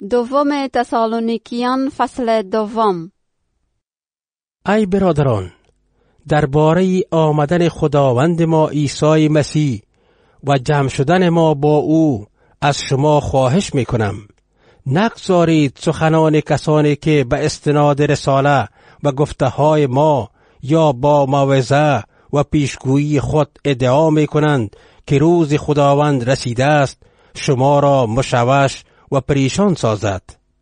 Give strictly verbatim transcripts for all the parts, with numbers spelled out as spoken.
دوم تسالونیکیان فصل دوم. ای برادران، درباره آمدن خداوند ما عیسی مسیح و جمع شدن ما با او از شما خواهش میکنم نگذارید سخنان کسانی که به استناد رساله و گفته های ما یا با موعظه و پیشگویی خود ادعا میکنند که روز خداوند رسیده است شما را مشوش و پریشان سازد.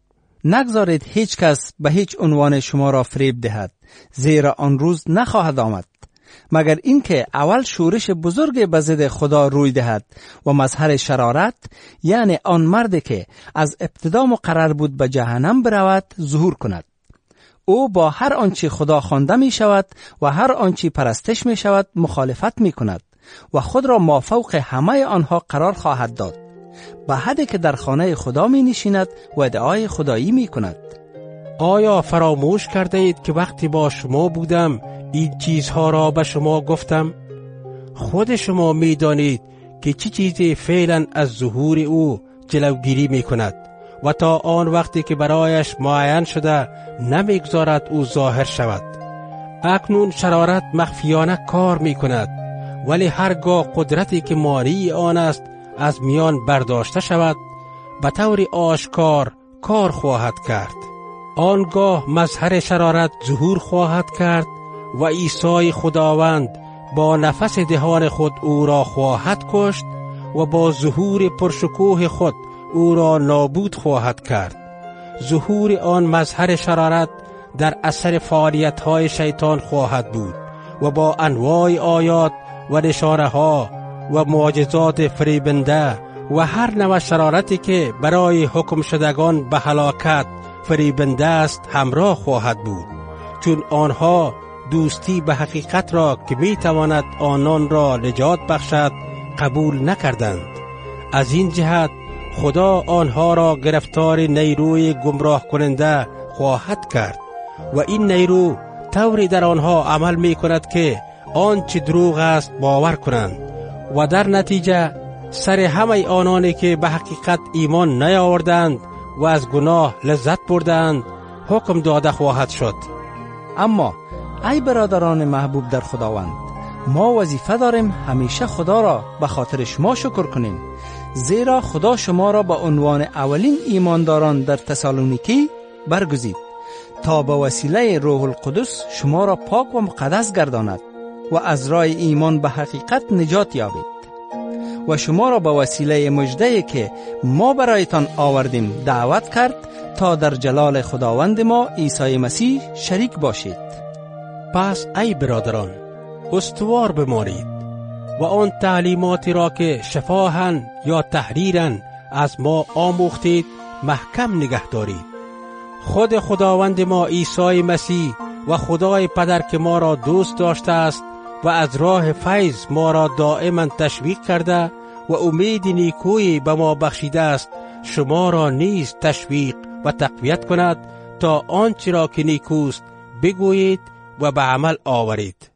نگذارید هیچ کس به هیچ عنوان شما را فریب دهد، زیرا آن روز نخواهد آمد مگر اینکه اول شورش بزرگ به ضد خدا روی دهد و مظهر شرارت، یعنی آن مردی که از ابتدا مقرر بود به جهنم برود ظهور کند. او با هر آنچه خدا خوانده می شود و هر آنچه پرستش می شود مخالفت می کند و خود را مافوق همه آنها قرار خواهد داد، به حدی که در خانه خدا می نشیند و ادعای خدایی می کند. آیا فراموش کرده اید که وقتی با شما بودم این چیزها را به شما گفتم؟ خود شما می دانید که چی چیزی فعلا از ظهور او جلوگیری می کند و تا آن وقتی که برایش معین شده نمیگذارد او ظاهر شود. اکنون شرارت مخفیانه کار می کند، ولی هرگاه قدرتی که مانی آن است از میان برداشته شود به طور آشکار کار خواهد کرد. آنگاه مظهر شرارت ظهور خواهد کرد و عیسی خداوند با نفس دهان خود او را خواهد کشت و با ظهور پرشکوه خود او را نابود خواهد کرد. ظهور آن مظهر شرارت در اثر فعالیت‌های شیطان خواهد بود و با انواع آیات و نشانه ها و معجزات فریبنده و هر نوع شرارتی که برای حکم شدگان به هلاکت فریبنده است همراه خواهد بود، چون آنها دوستی به حقیقت را که می تواند آنان را نجات بخشد قبول نکردند. از این جهت خدا آنها را گرفتار نیروی گمراه کننده خواهد کرد و این نیرو طوری در آنها عمل می کند که آنچه دروغ است باور کنند و در نتیجه سر همه آنانی که به حقیقت ایمان نیاوردند و از گناه لذت بردند حکم داده خواهد شد. اما ای برادران محبوب در خداوند، ما وظیفه داریم همیشه خدا را به خاطر شما شکر کنیم، زیرا خدا شما را به عنوان اولین ایمانداران در تسالونیکی برگزید تا به وسیله روح القدس شما را پاک و مقدس گرداند و از راه ایمان به حقیقت نجات یابید و شما را به وسیله مژده‌ای که ما برایتان آوردیم دعوت کرد تا در جلال خداوند ما عیسی مسیح شریک باشید. پس ای برادران، استوار بمانید و آن تعلیماتی را که شفاهاً یا تحریراً از ما آموختید محکم نگه دارید. خود خداوند ما عیسی مسیح و خدای پدر که ما را دوست داشته است و از راه فیض ما را دائما تشویق کرده و امید نیکویی به ما بخشیده است، شما را نیز تشویق و تقویت کند تا آنچه را که نیکوست بگویید و به عمل آورید.